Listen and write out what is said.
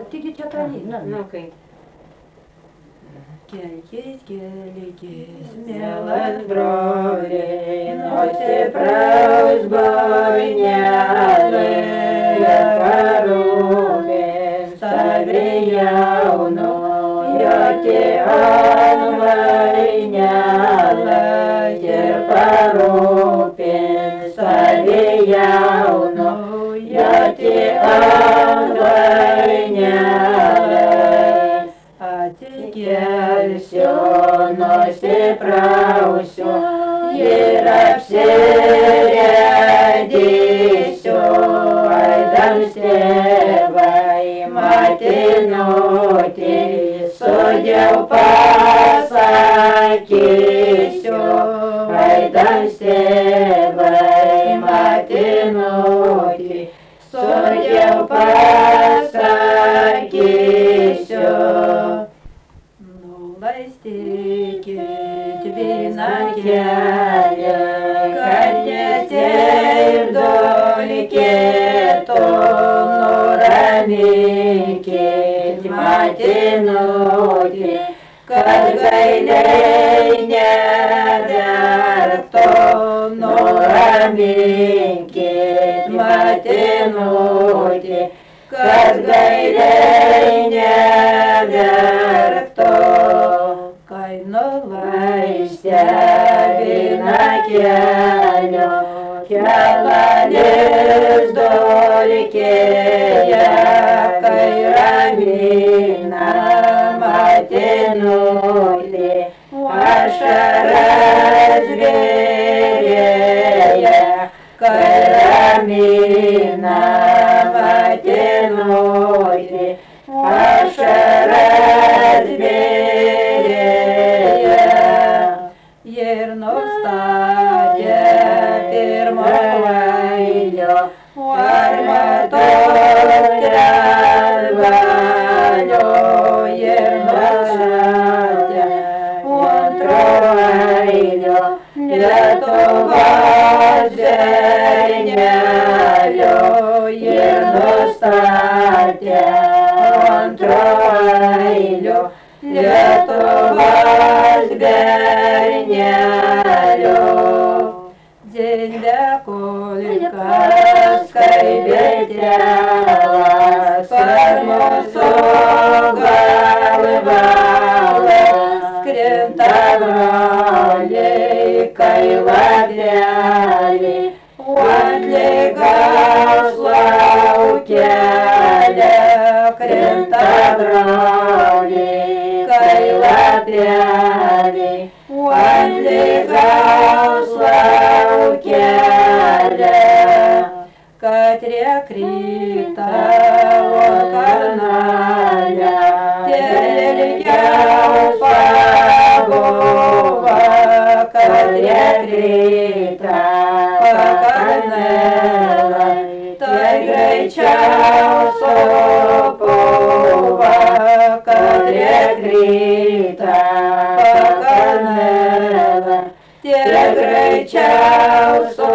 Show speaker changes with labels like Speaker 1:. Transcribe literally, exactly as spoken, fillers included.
Speaker 1: taigi čia traina.
Speaker 2: Nu kaip.
Speaker 1: Kelkis, kelkis,
Speaker 3: Mielas broliai, nusipraus bornelį, parūpės tavi jauno, joti ant vainelės ir parūpės tavi jauno, joti ant vainelės. Atsikelsiu, nusiprausiu ir apsirėdysiu, aidams tėvai matinutį, sudėl pasakysiu, aidams tėvai matinutį, sudėl pasakysiu.
Speaker 1: Laistykit vieną
Speaker 3: kelią, kad nesirdolkėtų, nuraminkit matinutį, kad gailiai neverktų, nuraminkit matinutį, kad gailiai neverktų. Nulaistę vieną kelio, kelanis dolkėja, kai ramina matinutį, ašaras vėrėja, kai ramina matinutį, ašaras vėrėja. Ir nustatė pirmo vailio, armatos kelvalio, ir nustatė antro vailio, Lietuvos žemėlio, ir nustatė antro vailio, Lietuvos bernelio. Dėdekulikas, kaip tėvas, per mūsų galvas, krinta broliai, kai ladeliai, ant lygaus laukelė, krinta broliai, kai ladeliai, ant lygaus laukelė, kad rekrita kanalė, ilgiau pabuva, kad rekrita kanalė, tai greičiau supuva, kad rekrita kanalė, tie greičiau supuva.